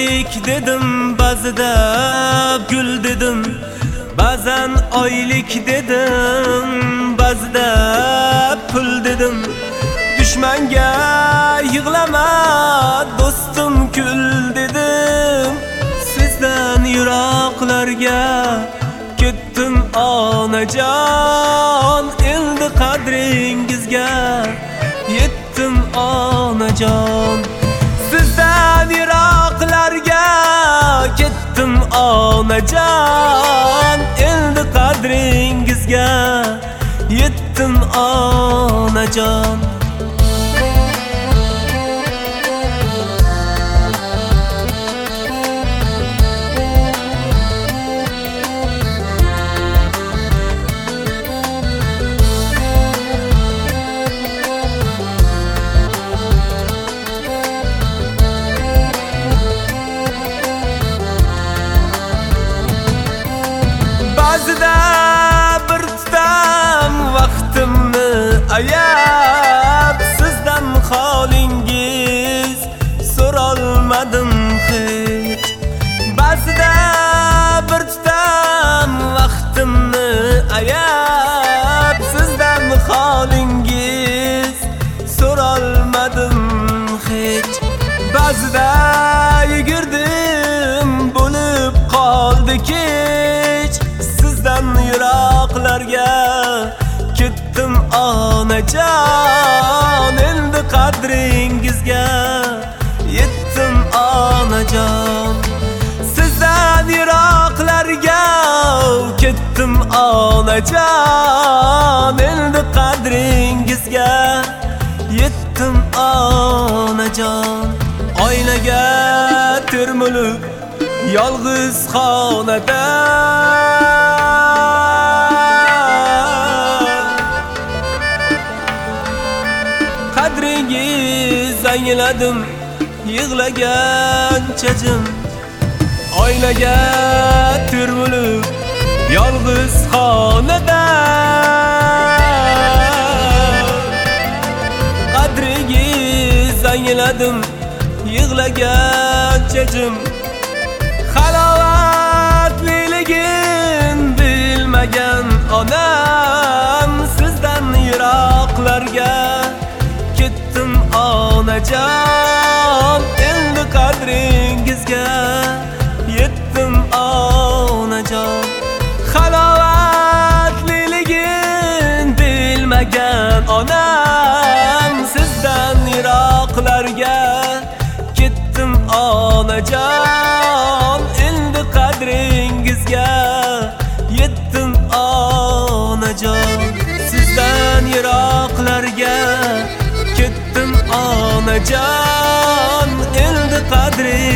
oylik dedim, ba'zida gul dedim, ba'zan oylik dedim, ba'zida pul dedim. Düşmanga yig'lama do'stim kul dedim. Sizdan yiroqlarga ketdim onajon, endi qadringizga yetdim onajon. Sizdan yiroqlarga ketdim onajon, endi qadringizga yetdim onajon. Ba'zida bir tutam vaqtimni ayab, sizdan holingiz so'rolmadim hech. Ba'zida bir tutam vaqtimni ayab, sizdan holingiz so'rolmadim hech. Ba'zida yugurdim bo'lib qoldi kech, sizdan yiroqlarga ketdim onajon, endi qadringizga yetdim onajon. Sizdan yiroqlarga ketdim onajon, endi qadringizga yetdim onajon. Oynaga termulib yolg'iz xonada qadringiz angladim yig'lagancha jim. Oynaga termulib yolg'iz xonada qadringiz angladim yig'lagancha jim. Halovatliligin bilmagan onam, sizdan yiroqlarga ketdim onajon, endi qadringizga yetdim onajon. Halovatliligin bilmagan onam, sizdan yiroqlarga ketdim onajon, endi qadringizga yetdim onajon. Sizdan yiroqlarga ketdim onajon, endi qadringizga